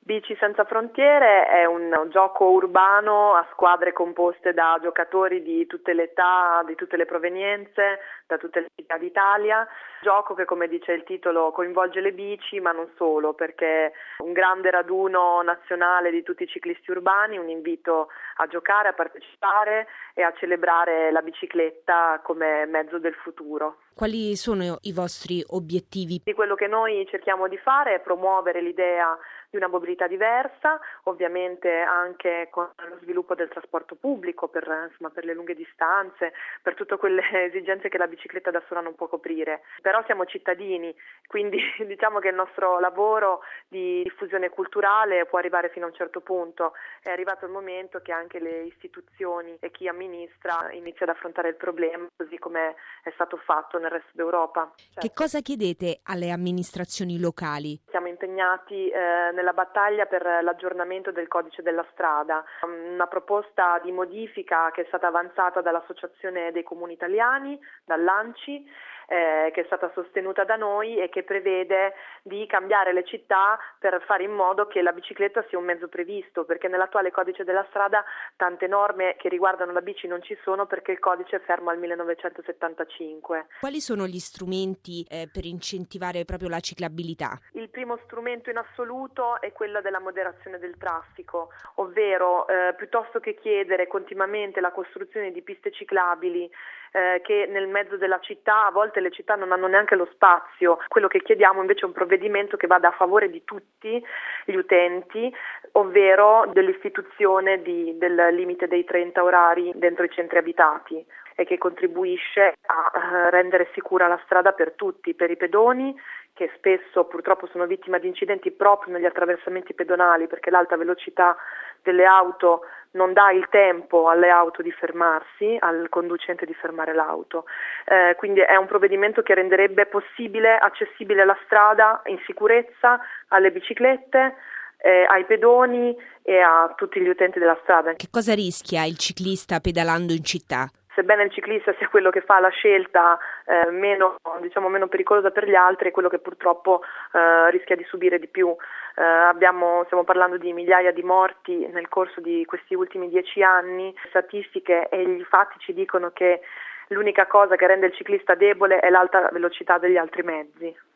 Bici Senza Frontiere è un gioco urbano a squadre composte da giocatori di tutte le età, di tutte le provenienze, da tutte le città d'Italia. Gioco che, come dice il titolo, coinvolge le bici, ma non solo, perché è un grande raduno nazionale di tutti i ciclisti urbani, un invito a giocare, a partecipare e a celebrare la bicicletta come mezzo del futuro. Quali sono i vostri obiettivi? Quello che noi cerchiamo di fare è promuovere l'idea di una mobilità diversa, ovviamente anche con lo sviluppo del trasporto pubblico per le lunghe distanze, per tutte quelle esigenze che la bicicletta da sola non può coprire. Però siamo cittadini, quindi diciamo che il nostro lavoro di diffusione culturale può arrivare fino a un certo punto. È arrivato il momento che anche le istituzioni e chi amministra inizi ad affrontare il problema, così come è stato fatto nel resto d'Europa. Che cosa chiedete alle amministrazioni locali? Siamo impegnati nella battaglia per l'aggiornamento del codice della strada, una proposta di modifica che è stata avanzata dall'Associazione dei Comuni Italiani, dall'ANCI, che è stata sostenuta da noi e che prevede di cambiare le città per fare in modo che la bicicletta sia un mezzo previsto, perché nell'attuale codice della strada tante norme che riguardano la bici non ci sono perché il codice è fermo al 1975. Quali sono gli strumenti per incentivare proprio la ciclabilità? Il primo strumento in assoluto è quello della moderazione del traffico, ovvero piuttosto che chiedere continuamente la costruzione di piste ciclabili che nel mezzo della città, a volte le città non hanno neanche lo spazio, quello che chiediamo invece è un provvedimento che vada a favore di tutti gli utenti, ovvero dell'istituzione del limite dei 30 orari dentro i centri abitati e che contribuisce a rendere sicura la strada per tutti, per i pedoni che spesso purtroppo sono vittime di incidenti proprio negli attraversamenti pedonali perché l'alta velocità delle auto non dà il tempo alle auto di fermarsi, al conducente di fermare l'auto. Quindi è un provvedimento che renderebbe possibile, accessibile la strada in sicurezza alle biciclette, ai pedoni e a tutti gli utenti della strada. Che cosa rischia il ciclista pedalando in città? Sebbene il ciclista sia quello che fa la scelta meno pericolosa per gli altri, è quello che purtroppo rischia di subire di più. Stiamo parlando di migliaia di morti nel corso di questi ultimi 10 anni. Le statistiche e gli fatti ci dicono che l'unica cosa che rende il ciclista debole è l'alta velocità degli altri mezzi.